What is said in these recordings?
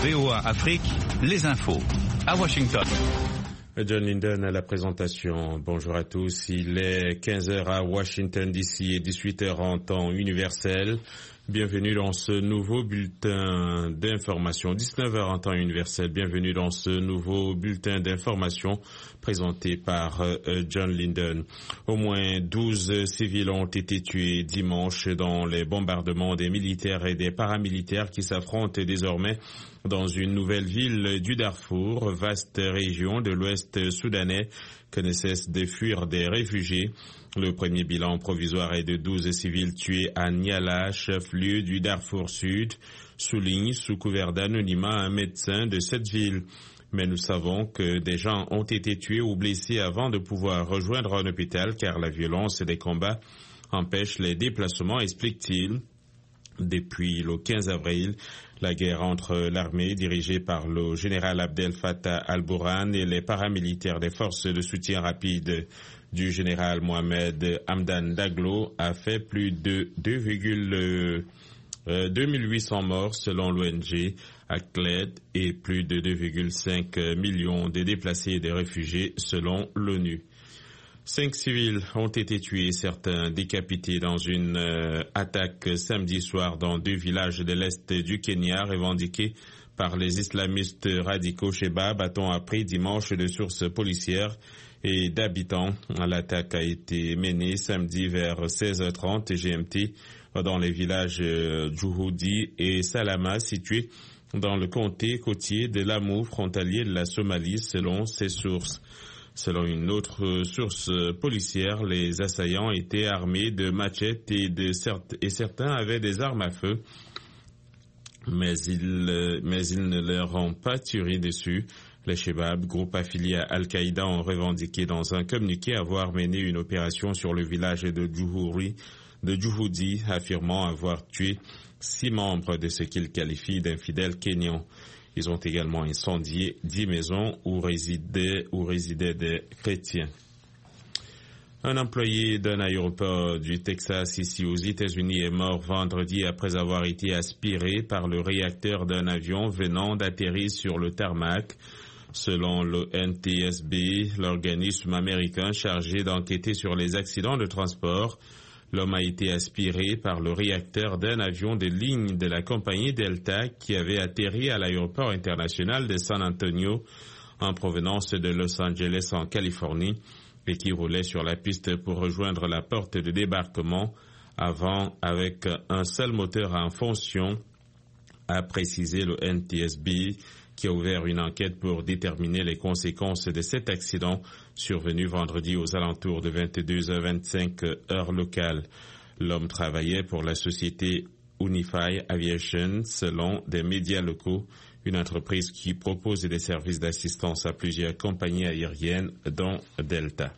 VOA Afrique, les infos. À Washington. John Linden à la présentation. Bonjour à tous. Il est 15h à Washington DC et 18h en temps universel. Bienvenue dans ce nouveau bulletin d'information. 19h en temps universel. Bienvenue dans ce nouveau bulletin d'information présenté par John Linden. Au moins 12 civils ont été tués dimanche dans les bombardements des militaires et des paramilitaires qui s'affrontent désormais dans une nouvelle ville du Darfour, vaste région de l'ouest soudanais que ne cessent de fuir des réfugiés. Le premier bilan provisoire est de 12 civils tués à Niala, chef-lieu du Darfour Sud, souligne sous couvert d'anonymat un médecin de cette ville. Mais nous savons que des gens ont été tués ou blessés avant de pouvoir rejoindre un hôpital car la violence des combats empêche les déplacements, explique-t-il. Depuis le 15 avril, la guerre entre l'armée dirigée par le général Abdel Fattah al-Burhan et les paramilitaires des forces de soutien rapide du général Mohamed Hamdan Daglo a fait plus de 2800 morts selon l'ONG ACLED et plus de 2,5 millions de déplacés et de réfugiés selon l'ONU. 5 civils ont été tués, certains décapités dans une attaque samedi soir dans 2 villages de l'Est du Kenya revendiqués par les islamistes radicaux Shebab, a-t-on appris dimanche de sources policières et d'habitants. L'attaque a été menée samedi vers 16h30 GMT dans les villages Djouhoudi et Salama situés dans le comté côtier de Lamu, frontalier de la Somalie, selon ces sources. Selon une autre source policière, les assaillants étaient armés de machettes et certains avaient des armes à feu, mais ils ne leur ont pas tiré dessus. Les Shebab, groupe affilié à Al-Qaïda, ont revendiqué dans un communiqué avoir mené une opération sur le village de Djouhoudi, affirmant avoir tué 6 membres de ce qu'ils qualifient d'infidèles kenyans. Ils ont également incendié 10 maisons où résidaient des chrétiens. Un employé d'un aéroport du Texas ici aux États-Unis est mort vendredi après avoir été aspiré par le réacteur d'un avion venant d'atterrir sur le tarmac. Selon le NTSB, l'organisme américain chargé d'enquêter sur les accidents de transport, l'homme a été aspiré par le réacteur d'un avion de ligne de la compagnie Delta qui avait atterri à l'aéroport international de San Antonio en provenance de Los Angeles en Californie et qui roulait sur la piste pour rejoindre la porte de débarquement avant avec un seul moteur en fonction, a précisé le NTSB, qui a ouvert une enquête pour déterminer les conséquences de cet accident survenu vendredi aux alentours de 22h25 heure locale. L'homme travaillait pour la société Unify Aviation, selon des médias locaux, une entreprise qui propose des services d'assistance à plusieurs compagnies aériennes, dont Delta.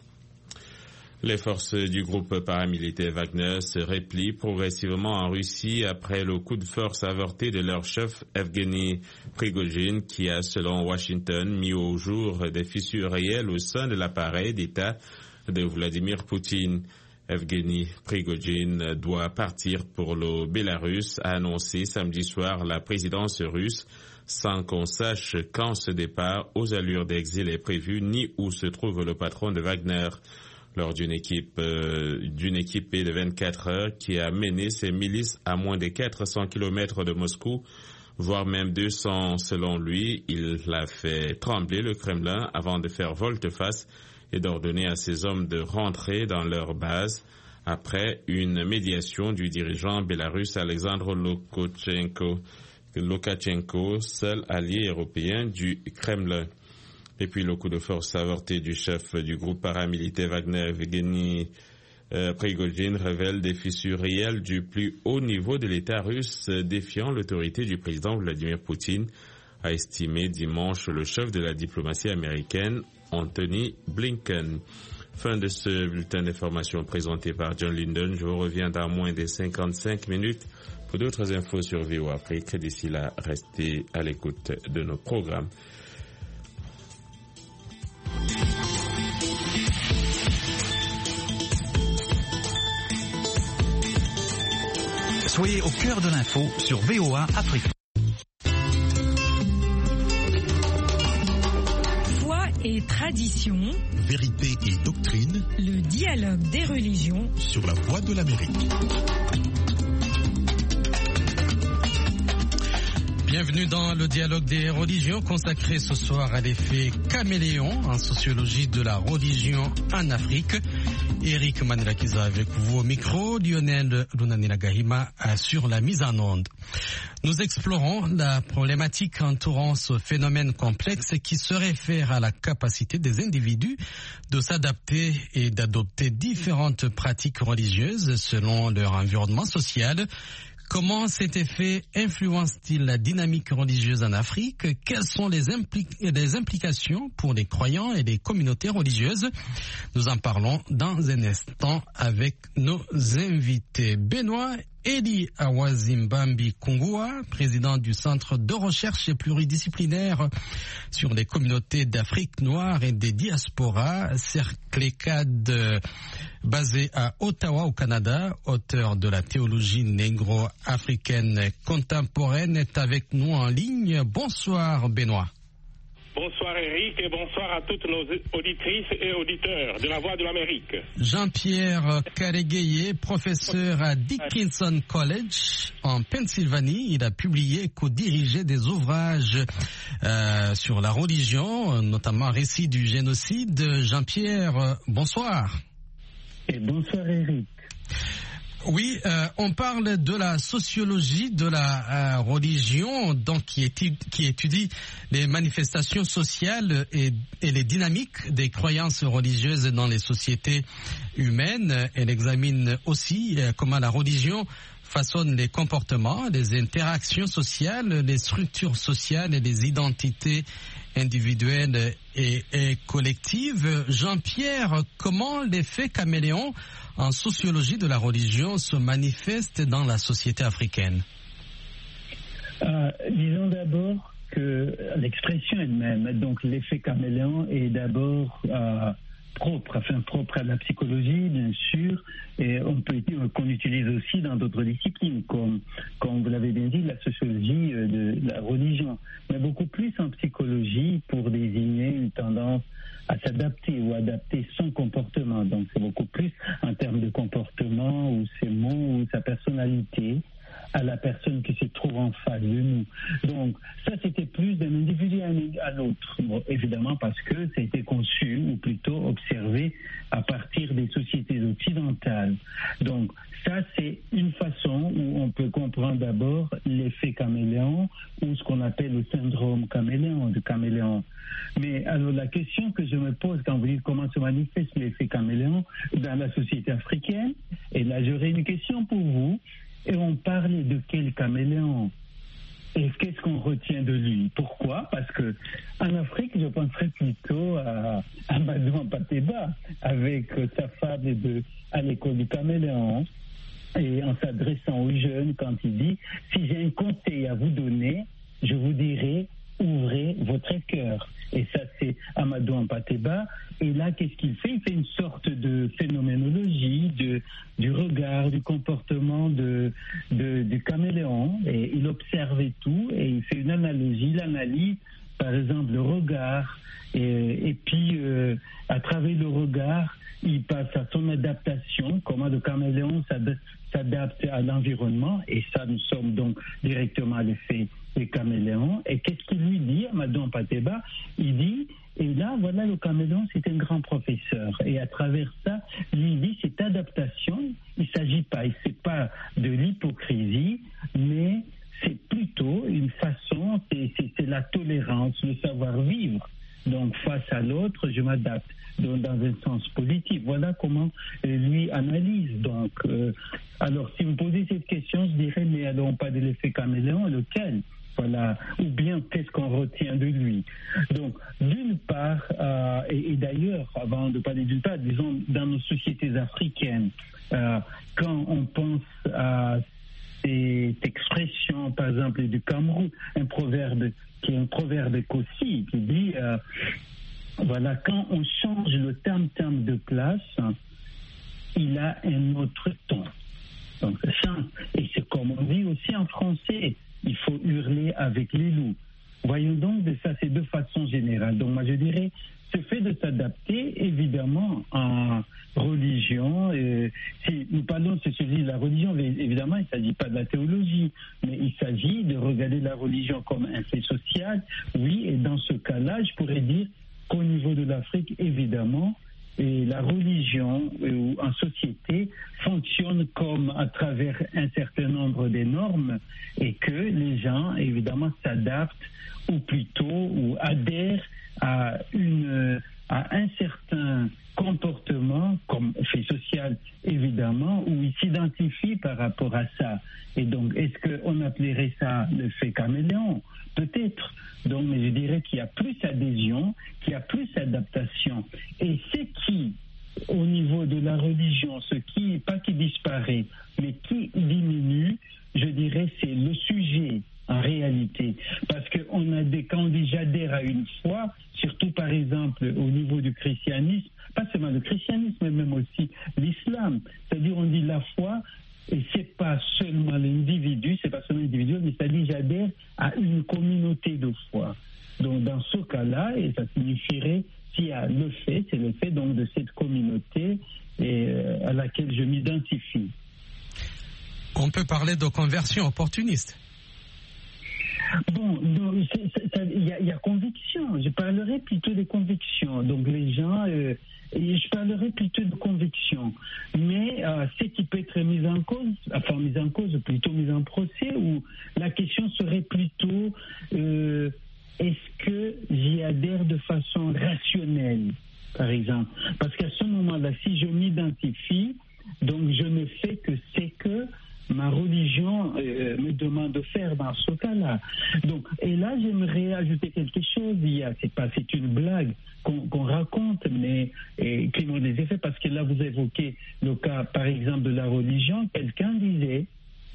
Les forces du groupe paramilitaire Wagner se replient progressivement en Russie après le coup de force avorté de leur chef Evgeny Prigojine qui a, selon Washington, mis au jour des fissures réelles au sein de l'appareil d'État de Vladimir Poutine. Evgeny Prigojine doit partir pour le Bélarus, a annoncé samedi soir la présidence russe, sans qu'on sache quand ce départ aux allures d'exil est prévu ni où se trouve le patron de Wagner. Lors d'une équipée de 24 heures qui a mené ses milices à moins de 400 km de Moscou, voire même 200 selon lui, il a fait trembler le Kremlin avant de faire volte-face et d'ordonner à ses hommes de rentrer dans leur base après une médiation du dirigeant bélarusse Alexandre Loukachenko, seul allié européen du Kremlin. Et puis le coup de force avorté du chef du groupe paramilitaire Wagner, Evgeny Prigojine, révèle des fissures réelles du plus haut niveau de l'État russe, défiant l'autorité du président Vladimir Poutine, a estimé dimanche le chef de la diplomatie américaine, Anthony Blinken. Fin de ce bulletin d'information présenté par John Linden. Je vous reviens dans moins de 55 minutes pour d'autres infos sur VOA Afrique. D'ici là, restez à l'écoute de nos programmes. Soyez au cœur de l'info sur VOA Afrique. et tradition, vérité et doctrine, le dialogue des religions sur la Voix de l'Amérique. Bienvenue dans le dialogue des religions consacré ce soir à l'effet caméléon en sociologie de la religion en Afrique. Eric Manirakiza avec vous au micro, Lionel Lunanina Gahima sur la mise en onde. Nous explorons la problématique entourant ce phénomène complexe qui se réfère à la capacité des individus de s'adapter et d'adopter différentes pratiques religieuses selon leur environnement social. Comment cet effet influence-t-il la dynamique religieuse en Afrique? Quelles sont les implications pour les croyants et les communautés religieuses? Nous en parlons dans un instant avec nos invités. Benoît Eli Awazimbambi Kungua, président du Centre de recherche pluridisciplinaire sur les communautés d'Afrique noire et des diasporas, CERCLECAD, basé à Ottawa au Canada, auteur de la théologie négro-africaine contemporaine, est avec nous en ligne. Bonsoir Benoît. Bonsoir Eric et bonsoir à toutes nos auditrices et auditeurs de la Voix de l'Amérique. Jean-Pierre Karegueye, professeur à Dickinson College en Pennsylvanie. Il a publié et co-dirigé des ouvrages sur la religion, notamment Récit du génocide. Jean-Pierre, bonsoir. Et bonsoir Eric. Oui, on parle de la sociologie de la religion, donc qui étudie les manifestations sociales et les dynamiques des croyances religieuses dans les sociétés humaines. Elle examine aussi comment la religion façonne les comportements, les interactions sociales, les structures sociales et les identités individuelles et collectives. Jean-Pierre, comment l'effet caméléon en sociologie de la religion se manifeste dans la société africaine? Disons d'abord que l'expression elle-même, donc l'effet caméléon, est d'abord propre à la psychologie, bien sûr, et qu'on utilise aussi dans d'autres disciplines, comme vous l'avez bien dit, la sociologie de la religion, mais beaucoup plus en psychologie pour désigner une tendance à s'adapter ou adapter son comportement. Donc c'est beaucoup plus en termes de comportement ou ses mots ou sa personnalité à la personne qui se trouve en face de nous. Donc ça, c'était plus d'un individu à l'autre. Bon, évidemment parce que ça a été conçu, ou plutôt observé, à partir des sociétés occidentales. Donc ça, c'est une façon où on peut comprendre d'abord l'effet caméléon, ou ce qu'on appelle le syndrome caméléon. Mais alors la question que je me pose quand vous dites comment se manifeste l'effet caméléon dans la société africaine, et là j'aurais une question pour vous. Et on parlait de quel caméléon? Et qu'est-ce qu'on retient de lui? Pourquoi? Parce que en Afrique, je penserais plutôt à Amadou Ampateba, avec sa fable à l'école du caméléon, et en s'adressant aux jeunes quand il dit « Si j'ai un conseil à vous donner, je vous dirai ouvrez votre cœur ». Et ça, c'est Amadou Ampateba. Et là, qu'est-ce qu'il fait? Il fait une sorte de phénoménologie du regard, du comportement du caméléon. Et il observe tout et il fait une analogie. Il analyse, par exemple, le regard. Et puis, à travers le regard, il passe à son adaptation, comment le caméléon s'adapte à l'environnement. Et ça, nous sommes donc directement à l'effet des caméléons. Et qu'est-ce qu'il lui dit, Amadou Ampateba? Il dit, et là, voilà, le caméléon, c'est un grand professeur. Et à travers ça, lui dit, cette adaptation, il ne s'agit pas, c'est pas de l'hypocrisie, mais c'est plutôt une façon, c'est la tolérance, le savoir-vivre. Donc, face à l'autre, je m'adapte dans un sens positif. Voilà comment lui analyse. Donc, alors, si vous posez cette question, je dirais, mais alors on parle de l'effet caméléon, lequel? Voilà. Ou bien, qu'est-ce qu'on retient de lui? Donc, d'une part, et d'ailleurs, avant de parler d'une part, disons, dans nos sociétés africaines, quand on pense à cette expression, par exemple, du Cameroun, un proverbe qui est un proverbe Kossi, qui dit, voilà, quand on change le tam-tam de place, il a un autre ton. Donc, ça, et c'est comme on dit aussi en français, il faut hurler avec les loups. Voyons donc de ça, c'est de façon générale. Donc moi je dirais, ce fait de s'adapter, évidemment, en religion, si nous parlons de ce de la religion, évidemment, il ne s'agit pas de la théologie, mais il s'agit de regarder la religion comme un fait social, oui, et dans ce cas-là, je pourrais dire qu'au niveau de l'Afrique, évidemment, et la religion en société fonctionne comme à travers un certain nombre de normes et que les gens, évidemment, s'adaptent ou plutôt ou adhèrent à un certain comportement comme fait social, évidemment, où ils s'identifient par rapport à ça. Et donc, est-ce qu'on appellerait ça le fait caméléon? Peut-être. Donc, mais je dirais qu'il y a plus adhésion, qu'il y a plus adaptation. Et ce qui, au niveau de la religion, ce qui, pas qui disparaît, mais qui diminue, je dirais, c'est le sujet en réalité. Parce qu'on a quand on dit j'adhère à une foi, surtout par exemple au niveau du christianisme, pas seulement le christianisme, mais même aussi l'islam. C'est-à-dire on dit la foi, et c'est pas seulement l'individu, c'est pas seulement l'individu, mais c'est-à-dire j'adhère à une communauté de foi. Donc dans ce cas-là, et ça signifierait s'il y a le fait, c'est le fait donc de cette communauté à laquelle je m'identifie. On peut parler de conversion opportuniste. Bon, il y a conviction. Je parlerai plutôt de conviction. Donc les gens, je parlerai plutôt de conviction. Mais ce qui peut être mis en cause, plutôt mis en procès, où la question serait plutôt est-ce que j'y adhère de façon rationnelle, par exemple? Parce qu'à ce moment-là, si je m'identifie, donc je ne fais que c'est que ma religion me demande de faire dans ce cas-là. Donc, et là, j'aimerais ajouter quelque chose. C'est une blague qu'on raconte, mais qui ont des effets, parce que là, vous évoquez le cas, par exemple, de la religion. Quelqu'un disait,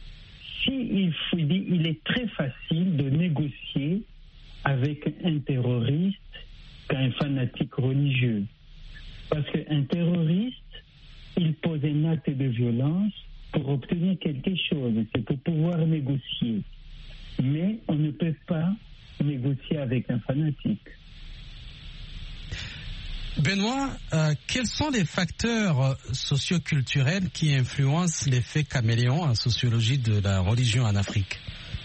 il est très facile de négocier avec un terroriste qu'un fanatique religieux. Parce qu'un terroriste, il pose un acte de violence pour obtenir quelque chose, c'est pour pouvoir négocier. Mais on ne peut pas négocier avec un fanatique. Benoît, quels sont les facteurs socioculturels qui influencent l'effet caméléon en sociologie de la religion en Afrique?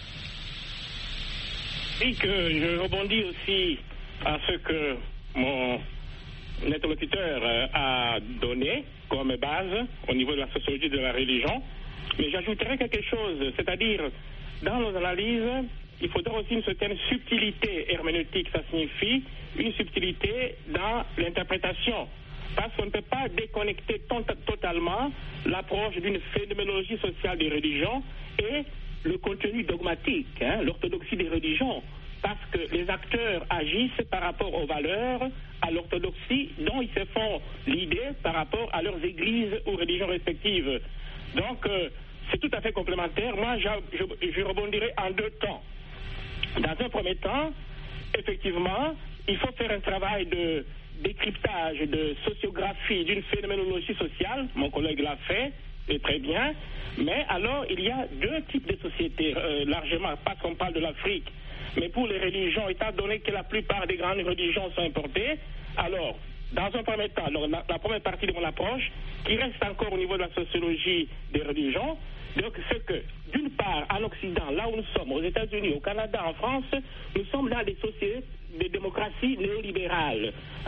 Et que je rebondis aussi à ce que mon interlocuteur a donné comme base au niveau de la sociologie de la religion, mais j'ajouterai quelque chose, c'est-à-dire dans nos analyses, il faudra aussi une certaine subtilité herméneutique, ça signifie une subtilité dans l'interprétation, parce qu'on ne peut pas déconnecter totalement l'approche d'une phénoménologie sociale des religions et le contenu dogmatique, l'orthodoxie des religions, parce que les acteurs agissent par rapport aux valeurs, à l'orthodoxie dont ils se font l'idée par rapport à leurs églises ou religions respectives. Donc, c'est tout à fait complémentaire. Moi, je rebondirai en deux temps. Dans un premier temps, effectivement, il faut faire un travail de décryptage, de sociographie d'une phénoménologie sociale. Mon collègue l'a fait, et très bien. Mais alors, il y a deux types de sociétés, largement, parce qu'on parle de l'Afrique. Mais pour les religions, étant donné que la plupart des grandes religions sont importées, alors, dans un premier temps, la première partie de mon approche, qui reste encore au niveau de la sociologie des religions, donc c'est que, d'une part, en Occident, là où nous sommes, aux États-Unis, au Canada, en France, nous sommes dans des sociétés de démocratie néolibérale,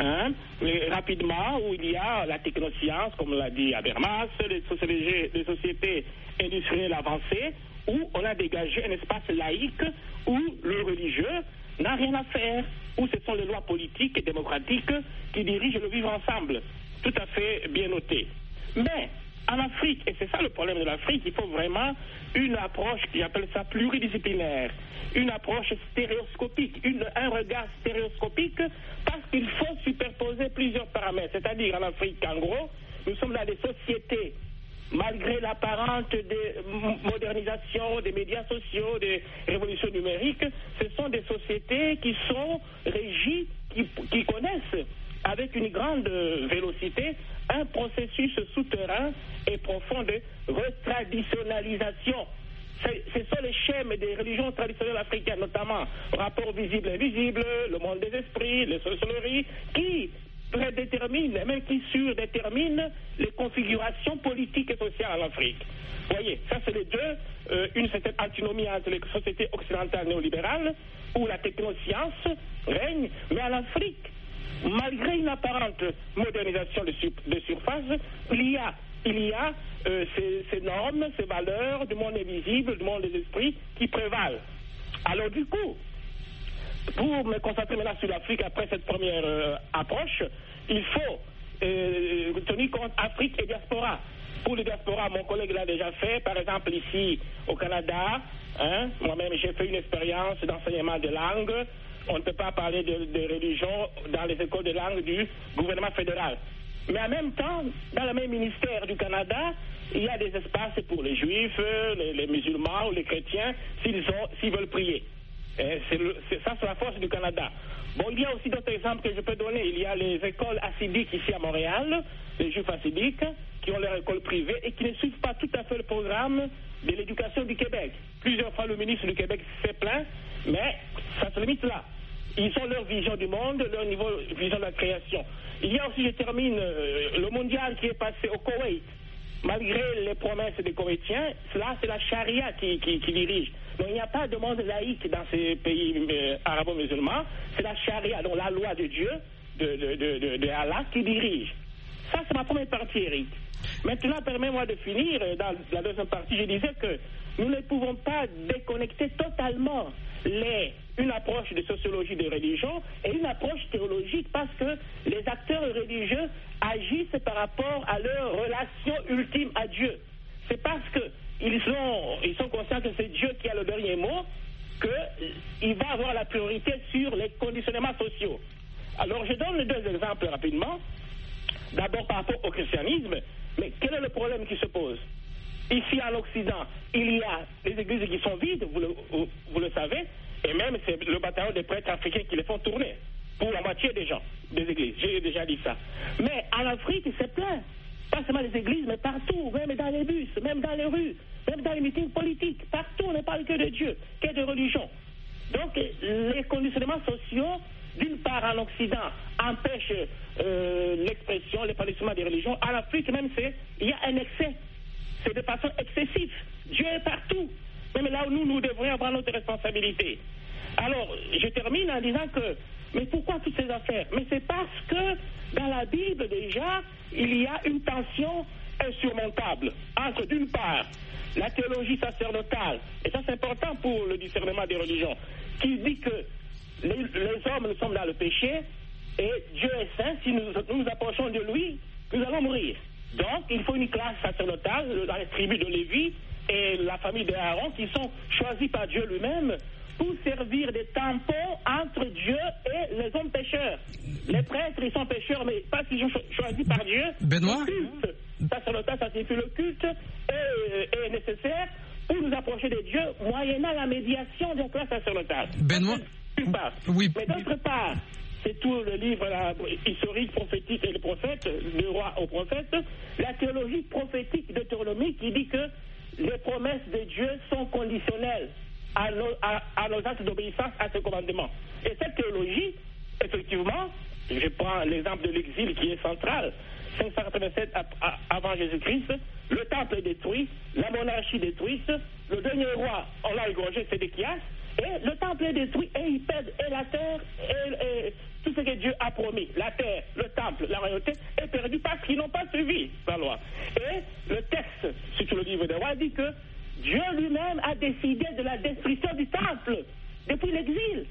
rapidement, où il y a la technoscience, comme l'a dit Habermas, les sociétés industrielles avancées, où on a dégagé un espace laïque où le religieux n'a rien à faire, où ce sont les lois politiques et démocratiques qui dirigent le vivre ensemble. Tout à fait bien noté. Mais en Afrique, et c'est ça le problème de l'Afrique, il faut vraiment une approche, j'appelle ça pluridisciplinaire, une approche stéréoscopique, un regard stéréoscopique, parce qu'il faut superposer plusieurs paramètres. C'est-à-dire en Afrique, en gros, nous sommes dans des sociétés, malgré l'apparente modernisation des médias sociaux, des révolutions numériques, ce sont des sociétés qui sont régies, qui connaissent avec une grande vélocité un processus souterrain et profond de retraditionnalisation. Ce sont les schèmes des religions traditionnelles africaines, notamment rapport visible et invisible, le monde des esprits, les sorcelleries, qui prédéterminent, même qui surdéterminent les configurations politiques et sociales en Afrique. Vous voyez, ça c'est les deux, une certaine antinomie entre les sociétés occidentales néolibérales, où la technoscience règne, mais en Afrique, malgré une apparente modernisation de surface, il y a ces normes, ces valeurs du monde invisible, du monde des esprits qui prévalent. Alors du coup, pour me concentrer maintenant sur l'Afrique après cette première approche, il faut tenir compte Afrique et diaspora. Pour les diasporas, mon collègue l'a déjà fait, par exemple ici au Canada, moi-même j'ai fait une expérience d'enseignement de langue. On ne peut pas parler de religion dans les écoles de langue du gouvernement fédéral. Mais en même temps, dans le même ministère du Canada, il y a des espaces pour les juifs, les musulmans ou les chrétiens, s'ils veulent prier. Ça, c'est la force du Canada. Bon, il y a aussi d'autres exemples que je peux donner. Il y a les écoles hassidiques ici à Montréal, les juifs hassidiques, qui ont leur école privée et qui ne suivent pas tout à fait le programme de l'éducation du Québec. Plusieurs fois, le ministre du Québec s'est plaint, mais ça se limite là. Ils ont leur vision du monde, leur vision de la création. Il y a aussi, je termine, le mondial qui est passé au Koweït. Malgré les promesses des Koweïtiens, là, c'est la charia qui dirige. Donc, il n'y a pas de monde laïque dans ces pays arabo-musulmans. C'est la charia, donc la loi de Dieu, de Allah, qui dirige. Ça, c'est ma première partie, Eric. Maintenant, permets-moi de finir. Dans la deuxième partie, je disais que nous ne pouvons pas déconnecter totalement une approche de sociologie de religion et une approche théologique, parce que les acteurs religieux agissent par rapport à leur relation ultime à Dieu. C'est parce qu'ils sont conscients que c'est Dieu qui a le dernier mot qu'il va avoir la priorité sur les conditionnements sociaux. Alors je donne deux exemples rapidement. D'abord par rapport au christianisme, mais quel est le problème qui se pose? Ici en Occident, il y a les églises qui sont vides, vous le savez, et même c'est le bataillon des prêtres africains qui les font tourner, pour la moitié des gens, des églises, j'ai déjà dit ça. Mais en Afrique, c'est plein, pas seulement les églises, mais partout, même dans les bus, même dans les rues, même dans les meetings politiques, partout on ne parle que de Dieu, que de religion. Donc les conditionnements sociaux, d'une part en Occident, empêchent l'expression, l'épanouissement des religions. En Afrique même, il y a un excès. C'est de façon excessive. Dieu est partout. Même là où nous devrions avoir notre responsabilité. Alors, je termine en disant que, mais pourquoi toutes ces affaires? Mais c'est parce que dans la Bible, déjà, il y a une tension insurmontable entre, d'une part, la théologie sacerdotale, et ça c'est important pour le discernement des religions, qui dit que les hommes, nous sommes dans le péché, et Dieu est saint. Si nous nous approchons de lui, nous allons mourir. Donc, il faut une classe sacerdotale dans les tribus de Lévi et la famille d'Aaron qui sont choisis par Dieu lui-même pour servir des tampons entre Dieu et les hommes pécheurs. Les prêtres, ils sont pécheurs, mais parce qu'ils sont choisis par Dieu. Benoît? Le culte sacerdotal, ça signifie le culte est nécessaire pour nous approcher de Dieu, moyennant la médiation de la classe sacerdotale. Benoît? D'une part. Oui. Mais d'autre part, c'est tout le livre historique, prophétique et les prophètes, du roi aux prophètes, la théologie prophétique d'Eutonomie qui dit que les promesses de Dieu sont conditionnelles à nos actes d'obéissance à ses commandements. Et cette théologie, effectivement, je prends l'exemple de l'exil qui est central, 587 avant Jésus-Christ, le temple est détruit, la monarchie détruite, le dernier roi, on l'a égorgé, Sédéchias, et le temple est détruit et ils perdent et la terre et tout ce que Dieu a promis. La terre, le temple, la royauté est perdu parce qu'ils n'ont pas suivi sa loi. Et le texte, surtout le livre des rois, dit que Dieu lui-même a décidé de la destruction du temple depuis l'exil.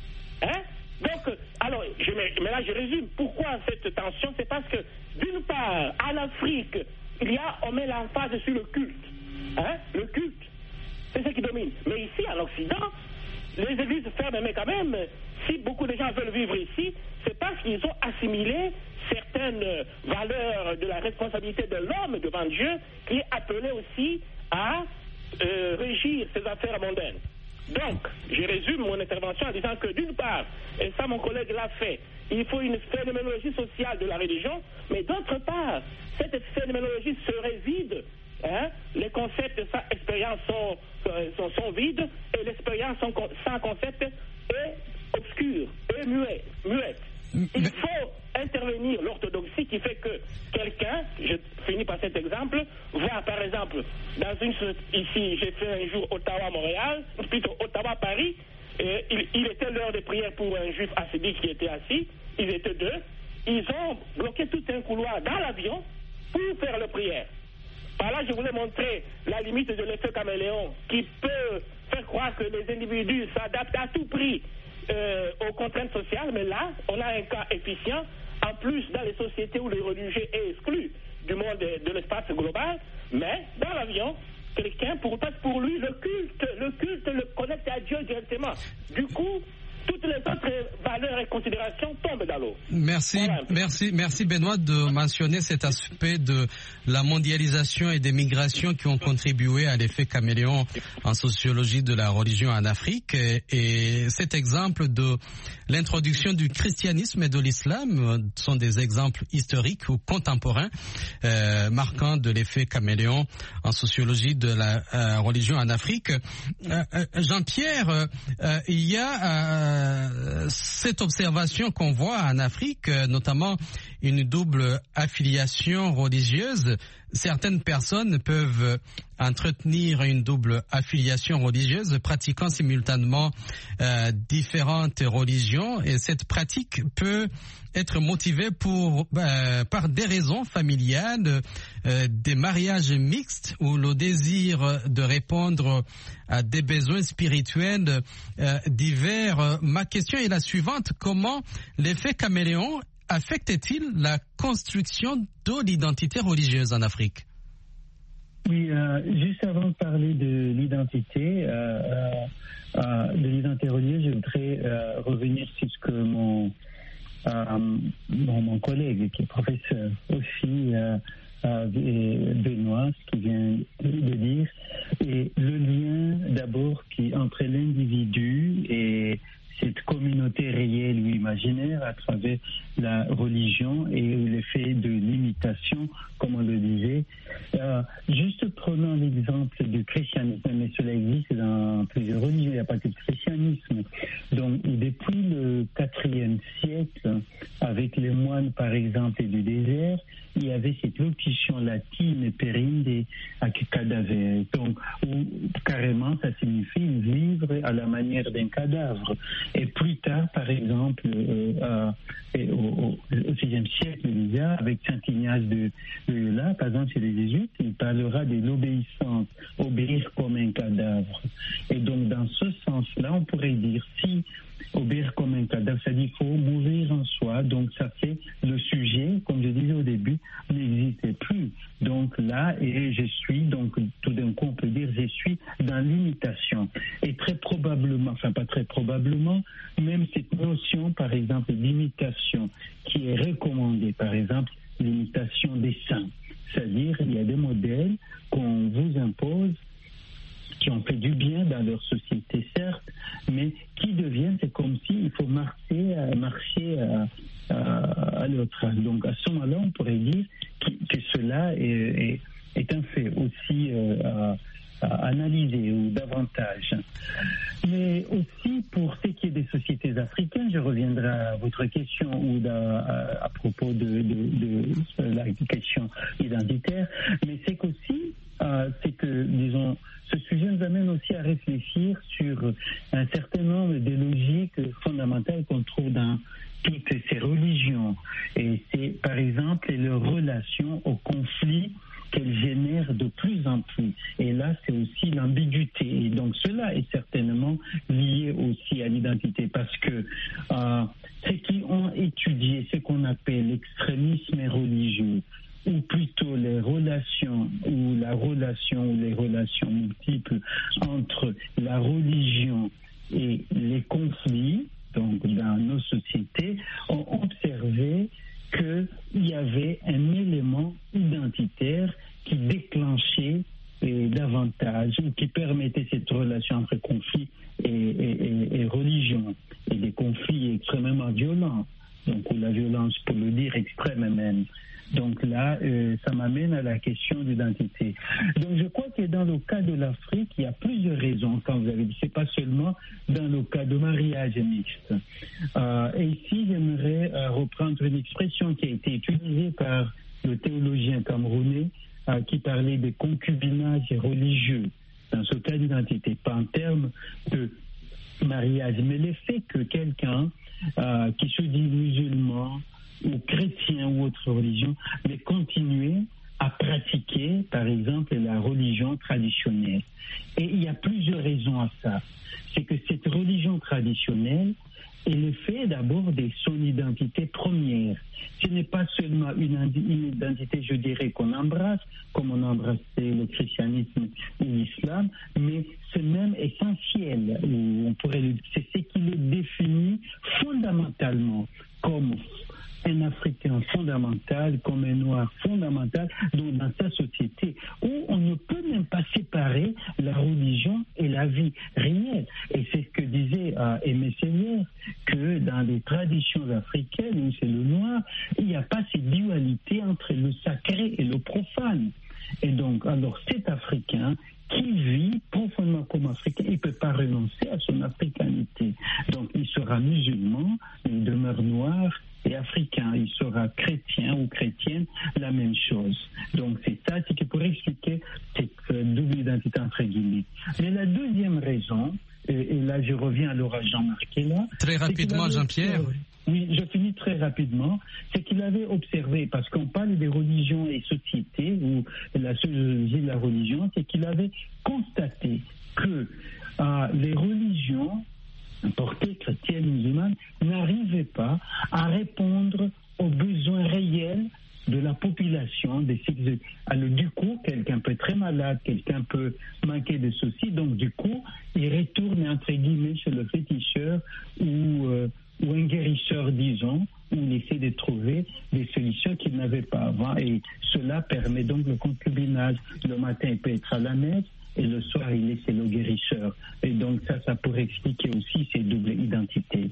Donc, alors, mais là je résume. Pourquoi cette tension? C'est parce que, d'une part, en Afrique, on met l'emphase sur le culte. Le culte, c'est ce qui domine. Mais ici, en Occident, les églises ferment, mais quand même, si beaucoup de gens veulent vivre ici, c'est parce qu'ils ont assimilé certaines valeurs de la responsabilité de l'homme devant Dieu, qui est appelé aussi à régir ses affaires mondaines. Donc, je résume mon intervention en disant que d'une part, et ça mon collègue l'a fait, il faut une phénoménologie sociale de la religion, mais d'autre part, cette phénoménologie se réside les concepts sans expérience sont vides et l'expérience sans concept est obscure, est muette. Il faut intervenir l'orthodoxie qui fait que quelqu'un, je finis par cet exemple, voit par exemple, ici j'ai fait un jour Ottawa-Montréal, plutôt Ottawa-Paris, il était l'heure de prière pour un juif hassidique qui était assis, ils étaient deux, ils ont bloqué tout un couloir dans l'avion pour faire la prière. Par là, je voulais montrer la limite de l'effet caméléon qui peut faire croire que les individus s'adaptent à tout prix aux contraintes sociales, mais là, on a un cas efficient. En plus, dans les sociétés où le religieux est exclu du monde de l'espace global, mais dans l'avion, quelqu'un, pour lui, le culte le connecte à Dieu directement. Du coup, toutes les autres valeurs et considérations tombent dans l'eau. Merci Benoît de mentionner cet aspect de la mondialisation et des migrations qui ont contribué à l'effet caméléon en sociologie de la religion en Afrique. Et cet exemple de l'introduction du christianisme et de l'islam sont des exemples historiques ou contemporains marquants de l'effet caméléon en sociologie de la religion en Afrique. Jean-Pierre, il y a cette observation qu'on voit en Afrique, notamment une double affiliation religieuse. Certaines personnes peuvent entretenir une double affiliation religieuse, pratiquant simultanément différentes religions, et cette pratique peut être motivée par des raisons familiales, des mariages mixtes ou le désir de répondre à des besoins spirituels divers. Ma question est la suivante: comment l'effet caméléon affecte-t-il la construction de l'identité religieuse en Afrique? Oui, juste avant de parler de l'identité religieuse, je voudrais revenir sur ce que mon collègue, qui est professeur aussi, Benoît, ce qu'il vient de dire, et le lien d'abord entre l'individu et cette communauté réelle ou imaginaire à travers la religion et l'effet de l'imitation, comme on le disait. Juste prenons l'exemple du christianisme, mais cela existe dans plusieurs religions, il n'y a pas que le christianisme. Donc, depuis le IVe siècle, avec les moines, par exemple, du désert, il y avait cette locution latine, perinde cadaver, donc, où carrément ça signifie vivre à la manière d'un cadavre. Et plus tard, par exemple, au VIe siècle, avec Saint Ignace de Loyola, par exemple, chez les Jésuites, il parlera de l'obéissance, obéir comme un cadavre. Et donc, dans ce sens-là, on pourrait dire, si obéir comme un cadavre, ça dit qu'il faut mourir en soi, donc ça fait le sujet, comme je disais au début, n'existait plus. Donc là, et je suis, donc tout d'un coup on peut dire, je suis dans l'imitation. Et très probablement, enfin pas très probablement, même cette notion, par exemple, d'imitation, qui est recommandée, par exemple, l'imitation des saints. C'est-à-dire, il y a des modèles qu'on vous impose, qui ont fait du bien dans leur société, certes, mais qui deviennent, c'est comme s'il faut marcher à leur trace. Donc à ce moment-là, on pourrait dire que cela est un fait aussi à analyser ou davantage. Mais aussi pour ce qui est des sociétés africaines, je reviendrai à votre question ou à propos de la question identitaire, mais c'est qu'aussi, c'est que, disons, ce sujet nous amène aussi à réfléchir sur un certain nombre de logiques fondamentales qu'on trouve dans toutes ces religions. Et c'est, par exemple, leur relation au conflit qu'elles génèrent de plus en plus. Et là, c'est aussi l'ambiguïté. Et donc, cela est certainement lié aussi à l'identité, parce que ceux qui ont étudié ce qu'on appelle l'extrémisme religieux, ou plutôt les relations multiples entre la religion et les conflits, donc dans nos sociétés, ont observé qu'il y avait un élément identitaire qui déclenchait davantage, ou qui permettait cette relation entre conflit et religion, et des conflits extrêmement violents, donc où la violence, pour le dire, extrême même. Donc là, ça m'amène à la question d'identité. Donc je crois que dans le cas de l'Afrique, il y a plusieurs raisons, quand vous avez dit, c'est pas seulement dans le cas de mariage mixte. Et ici, j'aimerais reprendre une expression qui a été utilisée par le théologien camerounais qui parlait de concubinage religieux. Dans ce cas d'identité, pas en termes de mariage, mais le fait que quelqu'un qui se dit musulman ou chrétien ou autre religion, mais continuer à pratiquer, par exemple, la religion traditionnelle. Et il y a plusieurs raisons à ça. C'est que cette religion traditionnelle est le fait d'abord de son identité première. Ce n'est pas seulement une identité, je dirais, qu'on embrasse, comme on embrassait le christianisme ou l'islam, mais c'est même essentiel, ou on pourrait le dire, c'est ce qui le définit fondamentalement comme un Africain fondamental, comme un Noir fondamental dans sa société, où on ne peut même pas séparer la religion et la vie réelle. Et c'est ce que disait Aimé Seigneur, que dans les traditions africaines, où c'est le noir, il n'y a pas cette dualité entre le sacré et le profane. Et donc, alors cet Africain qui vit profondément comme Africain, il ne peut pas renoncer à son africanité. Donc, il sera musulman, il demeure noir et africain. Il sera chrétien ou chrétienne, la même chose. Donc, c'est ça, c'est qui pourrait expliquer cette double identité entre guillemets. Mais la deuxième raison, et là je reviens à l'orage Jean-Marc là. Très rapidement, Jean-Pierre. Oui, je finis très rapidement. C'est qu'il avait observé, parce qu'on parle des religions et sociétés, ou la sociologie de la religion, c'est qu'il avait constaté que les religions portées chrétiennes, musulmanes, n'arrivaient pas à répondre aux besoins réels de la population. Alors, du coup, quelqu'un peut être très malade, quelqu'un peut manquer de ceci, donc du coup, il retourne entre guillemets chez le féticheur ou un guérisseur, disons, où il essaie de trouver des solutions qu'il n'avait pas avant, et cela permet donc le concubinage. Le matin, il peut être à la messe, et le soir, il est chez le guérisseur. Et donc ça pourrait expliquer aussi ces doubles identités.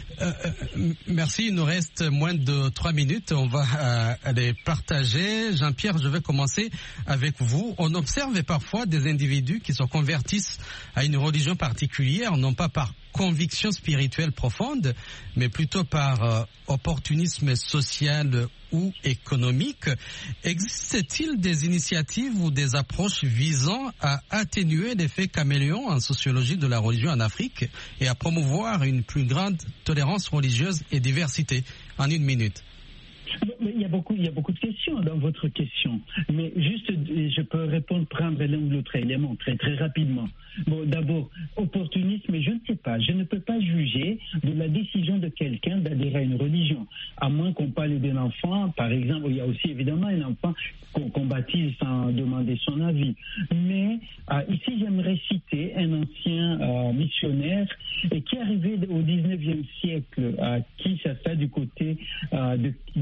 Merci, il nous reste moins de 3 minutes. On va les partager. Jean-Pierre, je vais commencer avec vous. On observe parfois des individus qui se convertissent à une religion particulière, non pas par conviction spirituelle profonde, mais plutôt par opportunisme social ou économique. Existe-t-il des initiatives ou des approches visant à atténuer l'effet caméléon en sociologie de la religion en Afrique et à promouvoir une plus grande tolérance religieuse et diversité? En 1 minute. Il y a beaucoup de questions dans votre question, mais juste je peux prendre l'un ou l'autre élément très très rapidement. Bon, d'abord, opportunisme, je ne sais pas, je ne peux pas juger de la décision de quelqu'un d'adhérer à une religion, à moins qu'on parle d'un enfant, par exemple. Il y a aussi évidemment un enfant qu'on baptise sans demander son avis. Mais ici, j'aimerais citer un ancien missionnaire qui est arrivé au 19e siècle à Kinshasa, du côté à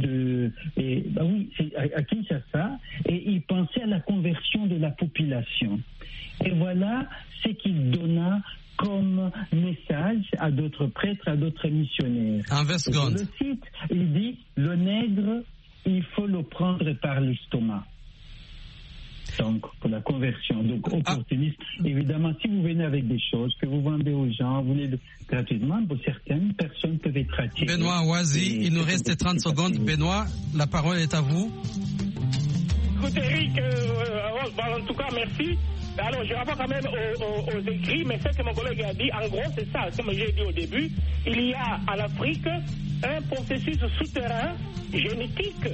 Kinshasa, et il pensait à la conversion de la population. Et voilà ce qu'il donna comme message à d'autres prêtres, à d'autres missionnaires. Sur le site, il dit, le nègre, il faut le prendre par l'estomac. Donc, pour la conversion. Donc, opportuniste. Évidemment, si vous venez avec des choses que vous vendez aux gens, vous les gratuitement, pour certaines personnes peuvent être attirées. Benoît Ouazi, il nous reste 30 secondes. Benoît, la parole est à vous. Écoute, Eric, en tout cas, merci. Alors, je rapporte quand même aux écrits, mais ce que mon collègue a dit, en gros, c'est ça, comme j'ai dit au début, il y a en Afrique un processus souterrain, génétique,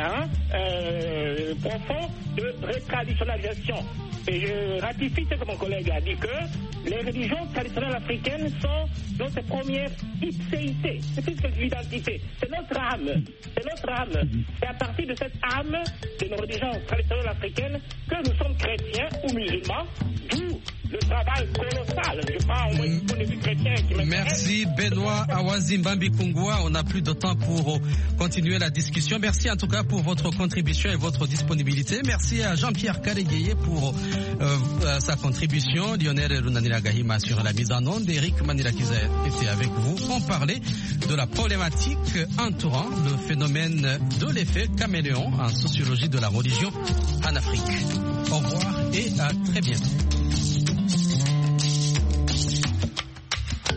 profond, de retraditionnalisation. Et je ratifie ce que mon collègue a dit, que les religions traditionnelles africaines sont notre première ipséité, c'est plus que l'identité, c'est notre âme, C'est à partir de cette âme de nos religions traditionnelles africaines que nous sommes chrétiens ou musulmans, d'où le travail colossal. Je parle au moins du point de vue chrétien qui m'intéresse. Merci Benoît Awazimbambi Kungwa. On n'a plus de temps pour continuer la discussion. Merci en tout cas pour votre contribution et votre disponibilité. Merci à Jean-Pierre Karegueye pour sa contribution. Lionel Runanira Gahima sur la mise en onde. Eric Manirakiza était avec vous. On parlait de la problématique entourant le phénomène de l'effet caméléon en sociologie de la religion en Afrique. Au revoir et à très bientôt.